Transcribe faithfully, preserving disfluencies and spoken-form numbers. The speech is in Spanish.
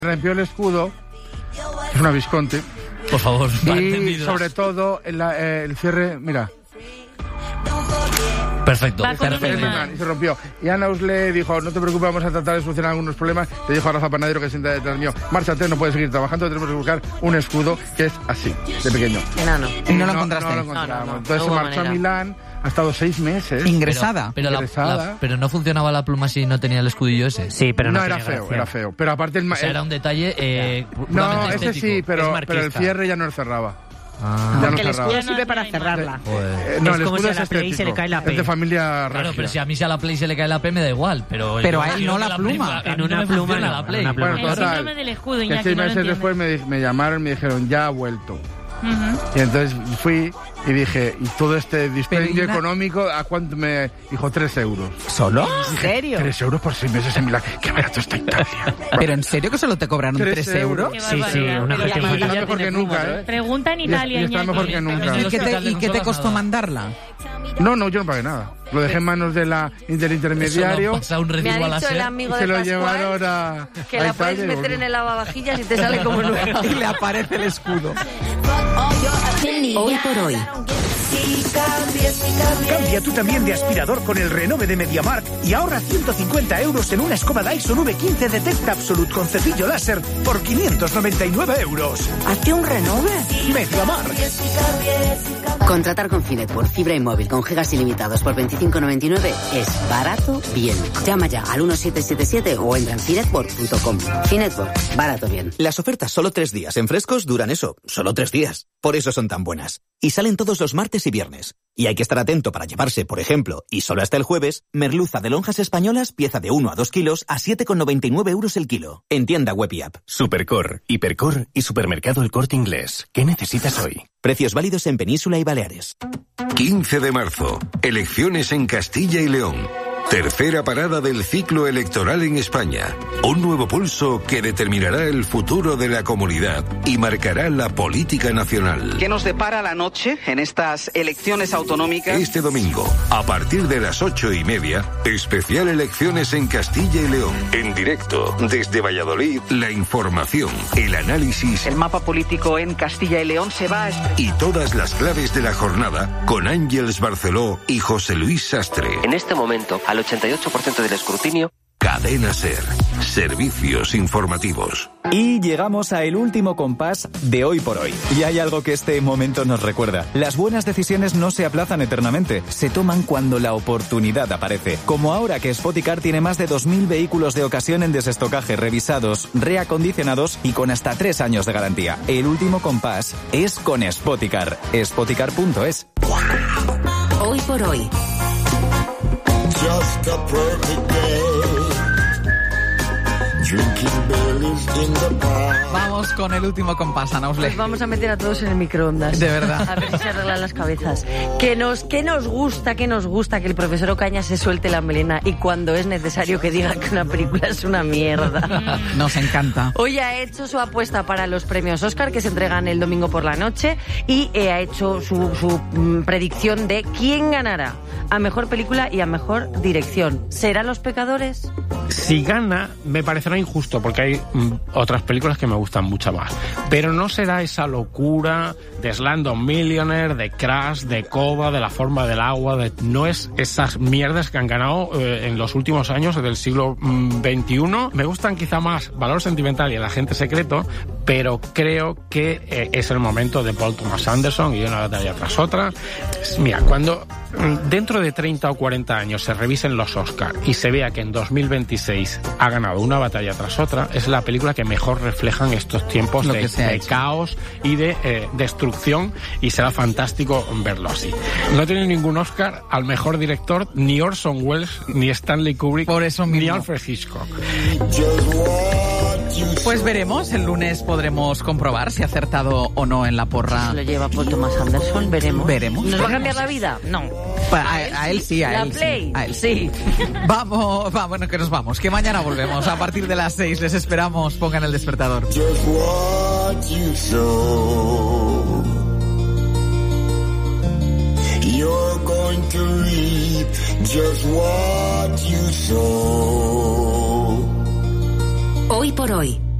Rompió el escudo, es una Visconti. Por favor, y sobre todo el, el cierre, mira. Perfecto, Va con perfecto. un Y se rompió. Y Anaus le dijo, no te preocupes, vamos a tratar de solucionar algunos problemas. Le dijo a Rafa Panadero, que sienta detrás mío, márchate, no puedes seguir trabajando, tenemos que buscar un escudo que es así, de pequeño. Enano. Y no lo encontraste. No lo No, no, encontramos. no, Entonces no se hubo marchó a manera. Milán, ha estado seis meses. Ingresada. Pero, pero, la- Ingresada. la- pero no funcionaba la pluma si no tenía el escudillo ese. Sí, pero no, no, era tenía feo, gracia. era feo. Pero aparte el... ma- O sea, era un detalle eh, No, puramente ese estético. sí, pero, Es pero el marquista. cierre ya no lo cerraba. Ah, Ya no Porque el cerraba. escudo sirve para cerrarla. joder. Eh, no, Es el como escudo si a es la Play se estético. le cae la P. Es de familia Claro, regia. pero si a mí si a la Play se le cae la P me da igual, pero... Pero yo- a él yo no de la pluma. a mí En no una me pluma funciona no, la en Play. una pluma. Bueno, El total, síndrome del escudo, que Iñaki, seis no lo meses entiendes. después me, di- me llamaron y me dijeron, ya ha vuelto. Ujú. Y entonces fui y dije, ¿y todo este dispendio Pero, Ina- económico a cuánto me dijo? Tres euros. ¿Solo? ¿En serio? Tres euros por seis meses en Milán. ¡Qué barato está Italia! ¿Pero en serio que solo te cobraron Tres tres euros. euros? Qué Sí, sí, barbaridad. una Pero gestión la Y está mayoría mejor que tiene nunca, pluma, ¿eh? Pregunta en Y es- Italia, y está Iñaki. mejor que nunca. ¿Y qué te, y qué te No costó nada. mandarla? No, no, yo no pagué nada. Lo dejé en manos de la, del intermediario. Eso no pasa un Me recibo a ha la dicho el SER. amigo Y de se lo Pascual llevaron a... que a la Italia puedes y meter volvió. en el lavavajillas y te sale como nueva. Y le aparece el escudo. Hoy por hoy. Cambia tú también de aspirador con el renove de MediaMarkt y ahorra ciento cincuenta euros en una escoba Dyson V quince Detect Absolute con cepillo láser por quinientos noventa y nueve euros. ¿Hazte un renove? MediaMarkt. Contratar con Finetwork fibra y móvil con gigas ilimitados por veinticinco noventa y nueve es barato bien. Llama ya al uno siete siete siete o entra en finetwork punto com. Finetwork, barato bien. Las ofertas solo tres días en frescos duran eso, solo tres días. Por eso son tan buenas. Y salen todos los martes y viernes. Y hay que estar atento para llevarse, por ejemplo, y solo hasta el jueves, merluza de lonjas españolas, pieza de uno a dos kilos, a siete con noventa y nueve euros el kilo. En tienda web y app. Supercor, Hipercor y Supermercado El Corte Inglés. ¿Qué necesitas hoy? Precios válidos en Península y Baleares. quince de marzo. Elecciones en Castilla y León. Tercera parada del ciclo electoral en España. Un nuevo pulso que determinará el futuro de la comunidad y marcará la política nacional. ¿Qué nos depara la noche en estas elecciones autonómicas? Este domingo, a partir de las ocho y media, especial elecciones en Castilla y León. En directo, desde Valladolid, la información, el análisis El mapa político en Castilla y León se va a... y todas las claves de la jornada con Ángeles Barceló y José Luis Sastre. En este momento, al ochenta y ocho por ciento del escrutinio... Cadena SER. Servicios informativos. Y llegamos a el último compás de Hoy por Hoy. Y hay algo que este momento nos recuerda. Las buenas decisiones no se aplazan eternamente, se toman cuando la oportunidad aparece. Como ahora que Spoticar tiene más de dos mil vehículos de ocasión en desestocaje, revisados, reacondicionados y con hasta tres años de garantía. El último compás es con Spoticar. Spoticar punto es. Hoy por hoy. Just a perfect day. Drinking Baileys in the park. Vamos con el último compás, Ana Usle. Pues vamos a meter a todos en el microondas. De verdad. A ver si se arreglan las cabezas. Que nos, que nos gusta, que nos gusta que el profesor Ocaña se suelte la melena y cuando es necesario que diga que una película es una mierda. Nos encanta. Hoy ha hecho su apuesta para los premios Oscar que se entregan el domingo por la noche y eh, ha hecho su, su mm, predicción de quién ganará a mejor película y a mejor dirección. ¿Serán Los Pecadores? Si gana, me parecerá injusto, porque hay mm, otras películas que me gustan mucho más. Pero no será esa locura de Slumdog Millionaire, de Crash, de Coda, de La Forma del Agua, de... no es esas mierdas que han ganado eh, en los últimos años del siglo mm, veintiuno. Me gustan quizá más Valor Sentimental y El Agente Secreto, pero creo que eh, es el momento de Paul Thomas Anderson y una batalla tras otra. Mira, cuando mm, dentro de treinta o cuarenta años se revisen los Oscar y se vea que en dos mil veintiséis ha ganado una batalla tras otra, es la película que mejor reflejan estos tiempos Lo de, que se ha de hecho. caos y de eh, destrucción, y será fantástico verlo así. No tiene ningún Oscar al mejor director ni Orson Welles, ni Stanley Kubrick, Por eso ni mismo. Alfred Hitchcock. Pues veremos, el lunes podremos comprobar si ha acertado o no en la porra. Se lo lleva Paul Thomas Anderson, veremos. Veremos. ¿Nos va a cambiar la vida? No. Pa- A, a él sí, a ¿La él Play? sí. A él Sí. Vamos, va, bueno, que nos vamos, que mañana volvemos. A partir de las seis les esperamos, pongan el despertador. Just what you sow. You're going to reap just what you sow. Hoy por hoy.